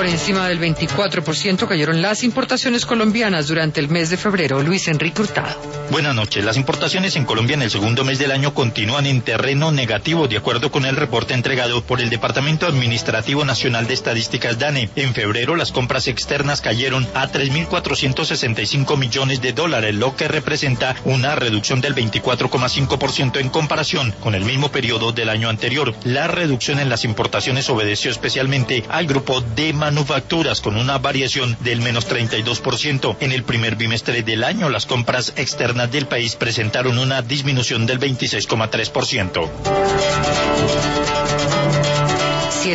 encima del 24% cayeron las importaciones colombianas durante el mes de febrero. Luis Enrique Hurtado. Buenas noches. Las importaciones en Colombia en el segundo mes del año continúan en terreno negativo, de acuerdo con el reporte entregado por el Departamento Administrativo Nacional de Estadísticas DANE. En febrero, las compras externas cayeron a $3.465 millones, lo que representa una reducción del 24,5% en comparación con el mismo periodo del año anterior. La reducción en las importaciones obedeció especialmente al grupo de manufacturas, con una variación del menos 32%. En el primer bimestre del año, las compras externas del país presentaron una disminución del 26,3%.